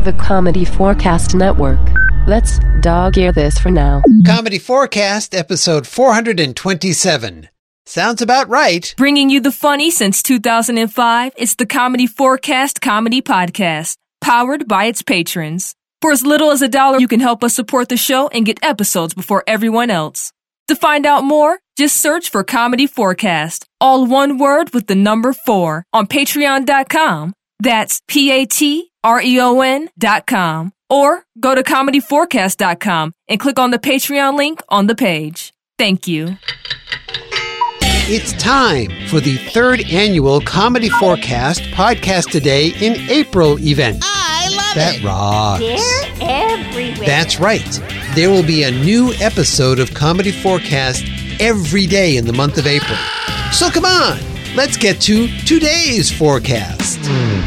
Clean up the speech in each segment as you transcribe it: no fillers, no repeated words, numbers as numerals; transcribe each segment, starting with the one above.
the Comedy Forecast Network. Let's dog-ear this for now. Comedy Forecast, episode 427. Sounds about right. Bringing you the funny since 2005, it's the Comedy Forecast Comedy Podcast, powered by its patrons. For as little as $1, you can help us support the show and get episodes before everyone else. To find out more, just search for Comedy Forecast, all one word with the number 4, on patreon.com. That's patreon.com. Or go to comedyforecast.com and click on the Patreon link on the page. Thank you. It's time for the third annual Comedy Forecast Podcast Today in April event. I love That it. rocks. They're everywhere. That's right. There will be a new episode of Comedy Forecast every day in the month of April. So come on, let's get to today's forecast.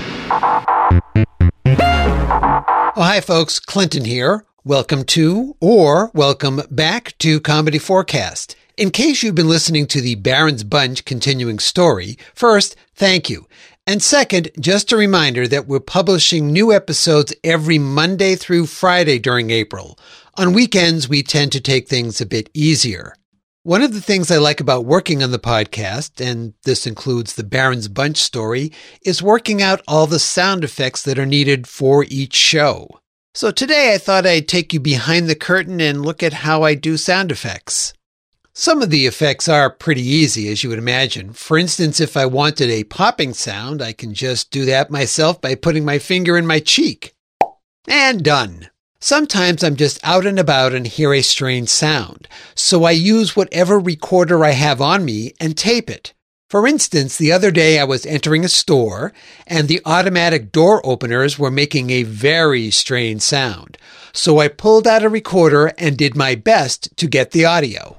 Oh, hi, folks. Clinton here. Welcome to, or welcome back to Comedy Forecast. In case you've been listening to the Barron's Bunch continuing story, first, thank you. And second, just a reminder that we're publishing new episodes every Monday through Friday during April. On weekends, we tend to take things a bit easier. One of the things I like about working on the podcast, and this includes the Barron's Bunch story, is working out all the sound effects that are needed for each show. So today I thought I'd take you behind the curtain and look at how I do sound effects. Some of the effects are pretty easy, as you would imagine. For instance, if I wanted a popping sound, I can just do that myself by putting my finger in my cheek. And done. Sometimes I'm just out and about and hear a strange sound, so I use whatever recorder I have on me and tape it. For instance, the other day I was entering a store, and the automatic door openers were making a very strange sound, so I pulled out a recorder and did my best to get the audio.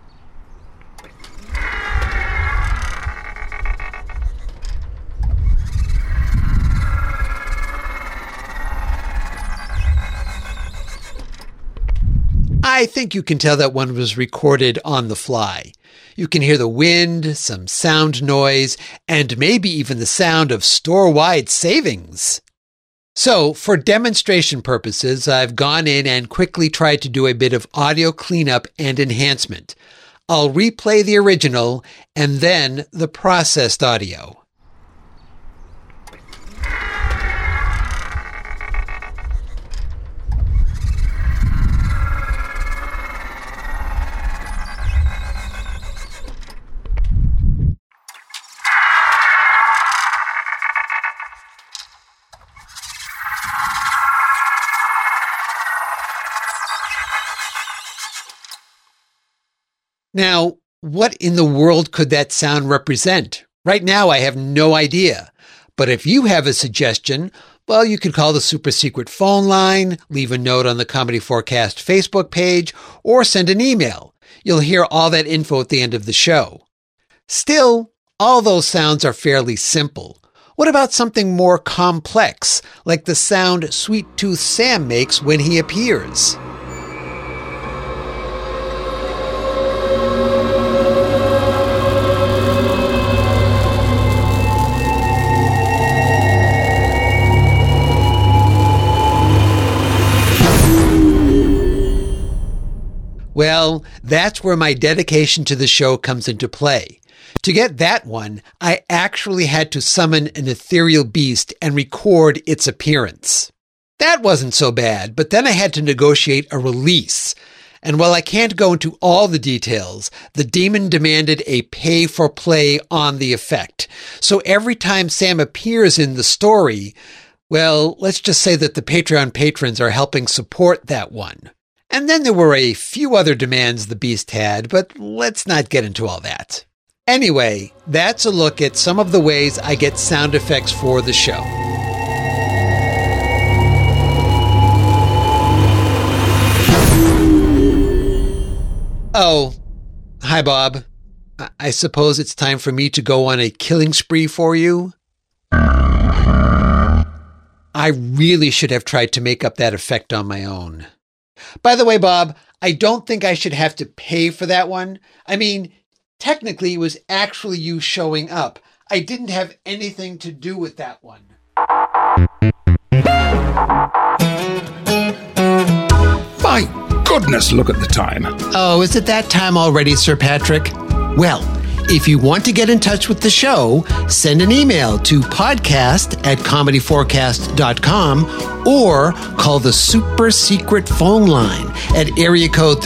I think you can tell that one was recorded on the fly. You can hear the wind, some sound noise, and maybe even the sound of store-wide savings. So, for demonstration purposes, I've gone in and quickly tried to do a bit of audio cleanup and enhancement. I'll replay the original and then the processed audio. Now, what in the world could that sound represent? Right now, I have no idea. But if you have a suggestion, well, you could call the super secret phone line, leave a note on the Comedy Forecast Facebook page, or send an email. You'll hear all that info at the end of the show. Still, all those sounds are fairly simple. What about something more complex, like the sound Sweet Tooth Sam makes when he appears? Well, that's where my dedication to the show comes into play. To get that one, I actually had to summon an ethereal beast and record its appearance. That wasn't so bad, but then I had to negotiate a release. And while I can't go into all the details, the demon demanded a pay-for-play on the effect. So every time Sam appears in the story, well, let's just say that the Patreon patrons are helping support that one. And then there were a few other demands the beast had, but let's not get into all that. Anyway, that's a look at some of the ways I get sound effects for the show. Oh, hi, Bob. I suppose it's time for me to go on a killing spree for you? I really should have tried to make up that effect on my own. By the way, Bob, I don't think I should have to pay for that one. I mean, technically it was actually you showing up. I didn't have anything to do with that one. goodness, look at the time. Oh, is it that time already, Sir Patrick? Well, if you want to get in touch with the show, send an email to podcast@comedyforecast.com or call the super secret phone line at area code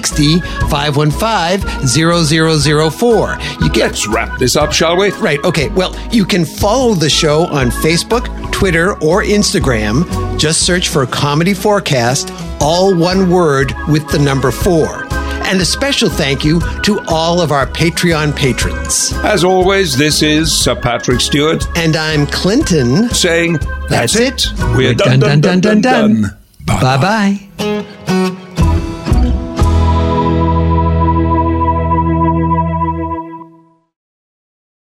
360-515-0004. Let's wrap this up, shall we? Right, okay. Well, you can follow the show on Facebook, Twitter, or Instagram. Just search for Comedy Forecast, all one word with the number 4. And a special thank you to all of our Patreon patrons. As always, this is Sir Patrick Stewart. And I'm Clinton. Saying, that's it. We're done. Bye-bye.